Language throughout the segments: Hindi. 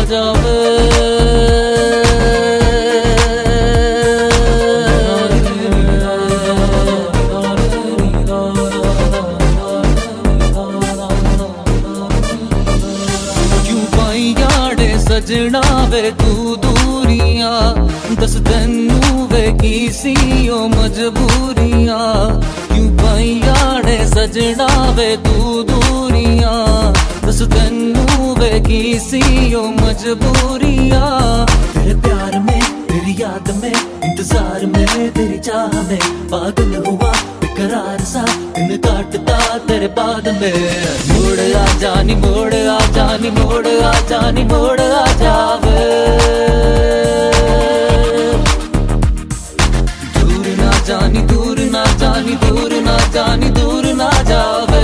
जावे। क्यों पाई याड़े सजना वे तू दूरियां, दस तेनू वे की सी ओ मजबूरियां। क्यों पाई याड़े सजना वे तू दूरियां, दस तेनू वे की सी ओ मजबूरियां। तेरे प्यार में, तेरी याद में, इंतजार में, तेरी चाह में पागल हुआ बेकरार सा दिन काटता तेरे बाद में। मोड़ आ जानी, मोड़ आ जानी, मोड़ आ जानी, मोड़ आ जावे। दूर ना जानी, दूर ना जानी, दूर ना जानी, दूर ना जावे।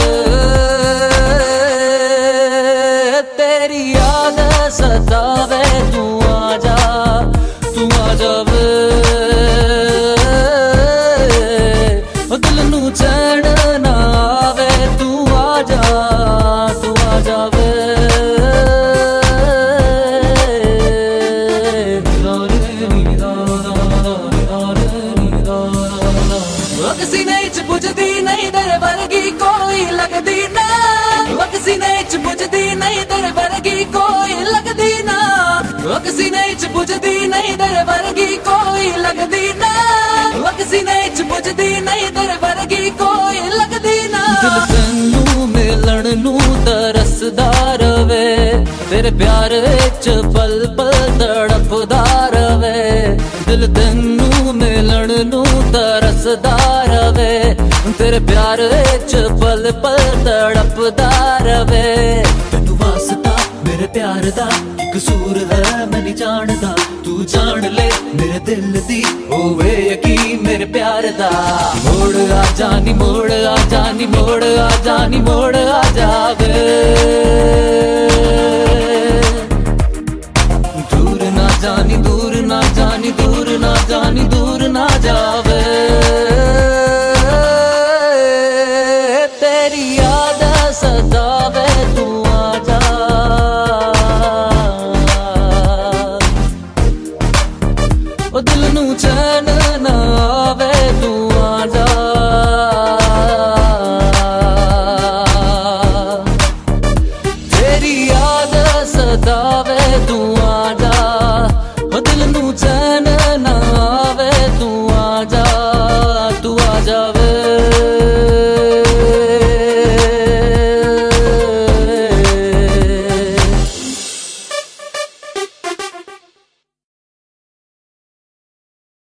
तेरी याद सतावे, तू आ जावे। दिल नू चैन ना आवे, तू आ जावे। किसी ने च बुझदी नहीं तेरे वर्गी कोई लगदी ना, किसी ने च बुझदी नहीं तेरे वर्गी कोई लगदी ना, किसी ने च बुझदी नहीं तेरे वर्गी कोई लगदी ना, किसी ने च बुझदी नहीं तेरे वर्गी कोई लगदी ना। दिल तैनू मिलन नू तरसदा रवे, तेरे प्यार विच पल पल तड़पदा रवे। दिल तैनू मिलन नू तरसदा रवे, तेरे प्यार विच पल पल तड़पदा रवे। तैनू वास्ता मेरे प्यार दा की कसूर है मैं नहीं जानदा, तू जान ले मेरे दिल दी होवे यकीन मेरे प्यार दा। मोड़ आ जानी, मोड़ आ जानी, मोड़ आ जानी, मोड़ आ जावे। दूर ना जानी, दूर ना जानी, दूर ना जानी, दूर ना जावे। तेरी याद सतावे, तू आ जा। ओ दिल नू चैन ना आवे, तू आ जा। तेरी याद सतावे, तू आ जा। ओ दिल नू चैन ना आवे, तू आ जा, तू आ जावे।